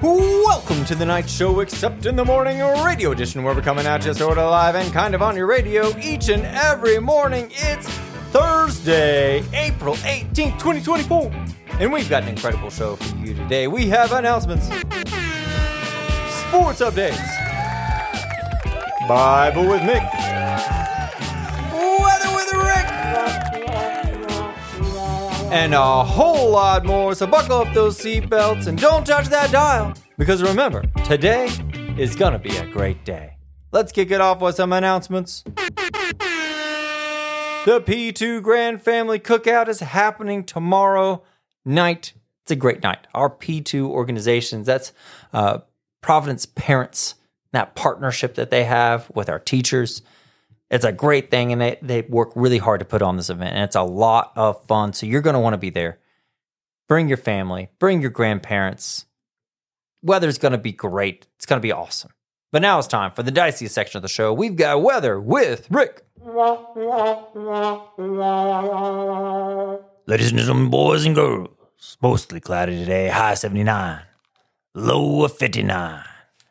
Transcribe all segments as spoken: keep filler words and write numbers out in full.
Welcome to the night show, except in the morning radio edition, where we're coming at you sort of live and kind of on your radio each and every morning. It's Thursday, April eighteenth, twenty twenty-four, and we've got an incredible show for you today. We have announcements, sports updates, Bible with Mick, weather with Rick, and a whole lot more. So buckle up those seatbelts and don't touch that dial, because remember, today is gonna be a great day. Let's kick it off with some announcements. The P two Grand Family Cookout is happening tomorrow night. It's a great night. Our P two organizations, that's uh, Providence Parents, that partnership that they have with our teachers. It's a great thing, and they, they work really hard to put on this event, and it's a lot of fun, so you're going to want to be there. Bring your family. Bring your grandparents. Weather's going to be great. It's going to be awesome. But now it's time for the dicey section of the show. We've got weather with Rick. Ladies and gentlemen, boys and girls, mostly cloudy today, high seventy-nine, low of fifty-nine.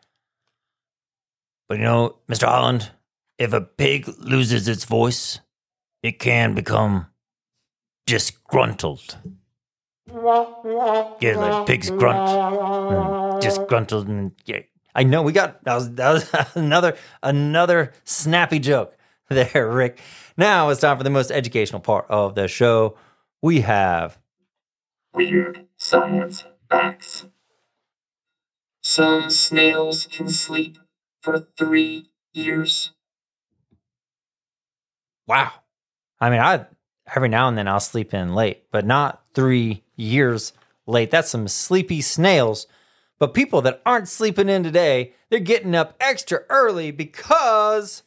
But you know, Mister Holland, if a pig loses its voice, it can become disgruntled. Yeah, like pigs grunt, disgruntled, and yeah. I know we got that was that was another another snappy joke there, Rick. Now it's time for the most educational part of the show. We have weird science facts. Some snails can sleep for three years. Wow. I mean, I every now and then I'll sleep in late, but not three years late. That's some sleepy snails. But people that aren't sleeping in today, they're getting up extra early because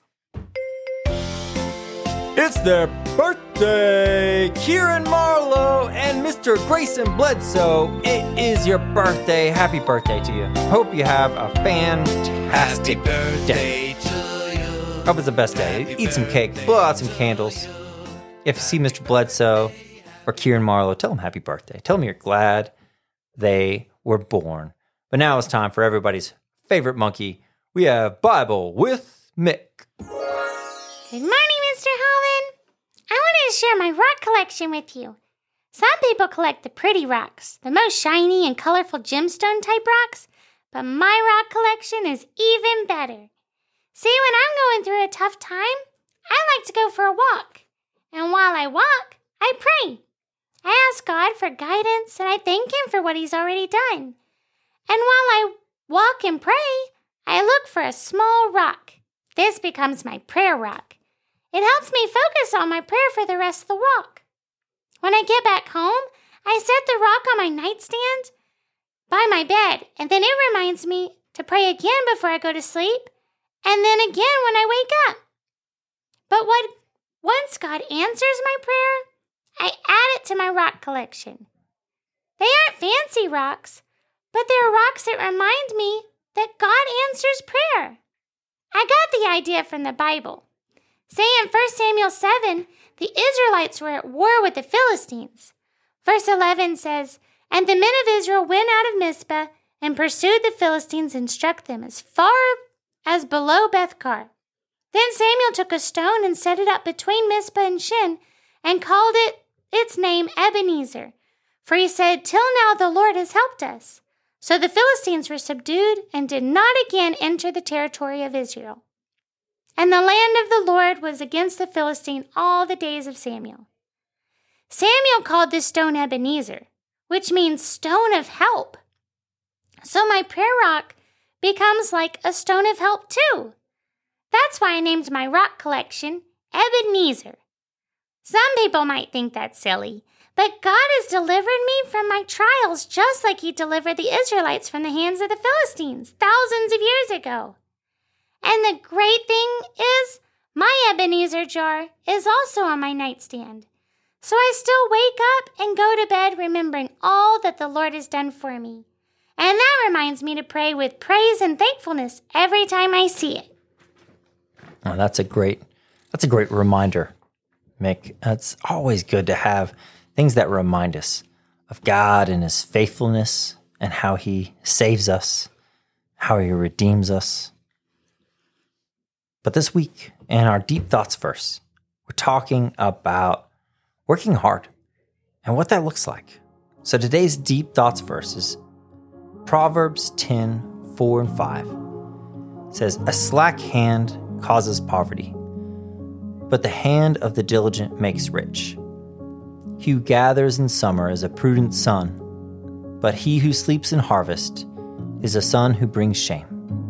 it's their birthday. Kieran Marlowe and Mister Grayson Bledsoe, it is your birthday. Happy birthday to you. Hope you have a fantastic Happy birthday day. to you. Hope it's the best day. Happy Eat some cake, blow out some candles. If you see Mister Bledsoe or Kieran Marlowe, tell them happy birthday. Tell them you're glad they were born. But now it's time for everybody's favorite monkey. We have Bible with Mick. Good morning, Mister Holland. I wanted to share my rock collection with you. Some people collect the pretty rocks, the most shiny and colorful gemstone type rocks, but my rock collection is even better. See, when I'm going through a tough time, I like to go for a walk. And while I walk, I pray. I ask God for guidance, and I thank Him for what He's already done. And while I walk and pray, I look for a small rock. This becomes my prayer rock. It helps me focus on my prayer for the rest of the walk. When I get back home, I set the rock on my nightstand by my bed, and then it reminds me to pray again before I go to sleep, and then again when I wake up. But what, once God answers my prayer, I add it to my rock collection. They aren't fancy rocks, but they're rocks that remind me that God answers prayer. I got the idea from the Bible. Say in First Samuel seven, the Israelites were at war with the Philistines. Verse eleven says, "And the men of Israel went out of Mizpah and pursued the Philistines and struck them as far as below Bethkar. Then Samuel took a stone and set it up between Mizpah and Shin and called it its name Ebenezer. For he said, 'Till now the Lord has helped us.' So the Philistines were subdued and did not again enter the territory of Israel. And the land of the Lord was against the Philistine all the days of Samuel. Samuel called this stone Ebenezer, which means stone of help. So my prayer rock becomes like a stone of help too. That's why I named my rock collection Ebenezer. Some people might think that's silly, but God has delivered me from my trials just like He delivered the Israelites from the hands of the Philistines thousands of years ago. And the great thing is, my Ebenezer jar is also on my nightstand. So I still wake up and go to bed remembering all that the Lord has done for me. And that reminds me to pray with praise and thankfulness every time I see it. Oh, that's a great, that's a great reminder, Mick. It's always good to have things that remind us of God and His faithfulness, and how he saves us, how he redeems us. But this week, in our Deep Thoughts verse, we're talking about working hard and what that looks like. So today's Deep Thoughts verse is Proverbs ten, four and five. It says, "A slack hand causes poverty, but the hand of the diligent makes rich. He who gathers in summer is a prudent son, but he who sleeps in harvest is a son who brings shame."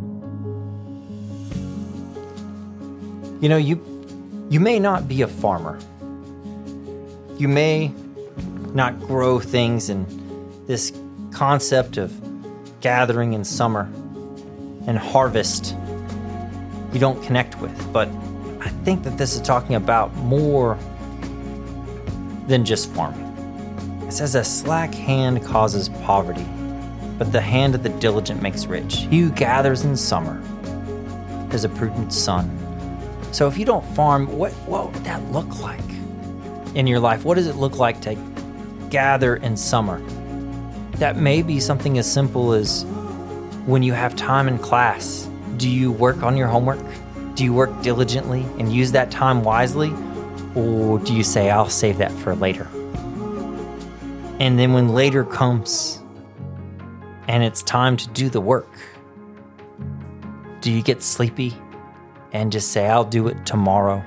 You know, you you may not be a farmer. You may not grow things in this concept of gathering in summer and harvest you don't connect with. But I think that this is talking about more than just farming. It says a slack hand causes poverty, but the hand of the diligent makes rich. He who gathers in summer is a prudent son. So if you don't farm, what, what would that look like in your life? What does it look like to gather in summer? That may be something as simple as when you have time in class, do you work on your homework? Do you work diligently and use that time wisely? Or do you say, I'll save that for later? And then when later comes and it's time to do the work, do you get sleepy and just say, I'll do it tomorrow?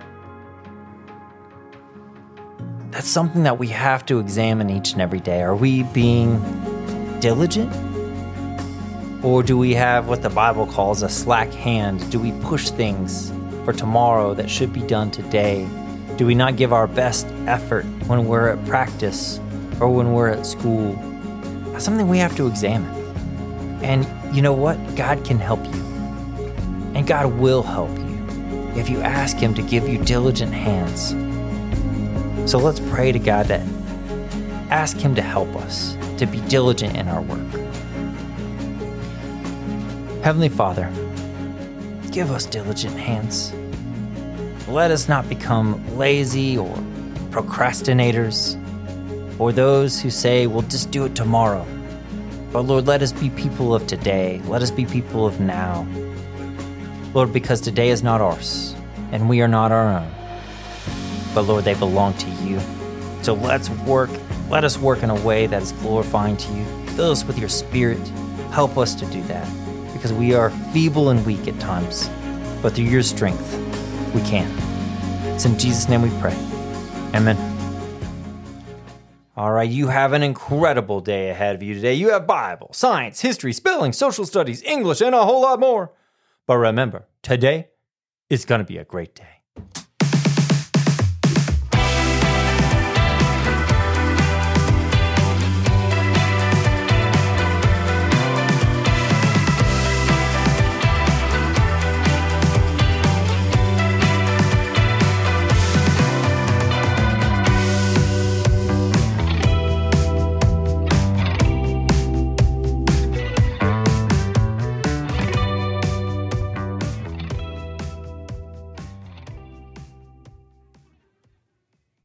That's something that we have to examine each and every day. Are we being diligent? Or do we have what the Bible calls a slack hand? Do we push things for tomorrow that should be done today? Do we not give our best effort when we're at practice or when we're at school? That's something we have to examine. And you know what? God can help you. And God will help you if you ask Him to give you diligent hands. So let's pray to God that ask Him to help us to be diligent in our work. Heavenly Father, give us diligent hands. Let us not become lazy or procrastinators or those who say, we'll just do it tomorrow. But Lord, let us be people of today. Let us be people of now. Lord, because today is not ours and we are not our own. But Lord, they belong to you. So let's work. Let us work in a way that is glorifying to you. Fill us with your Spirit. Help us to do that. Because we are feeble and weak at times, but through your strength, we can. It's in Jesus' name we pray. Amen. All right, you have an incredible day ahead of you today. You have Bible, science, history, spelling, social studies, English, and a whole lot more. But remember, today is going to be a great day.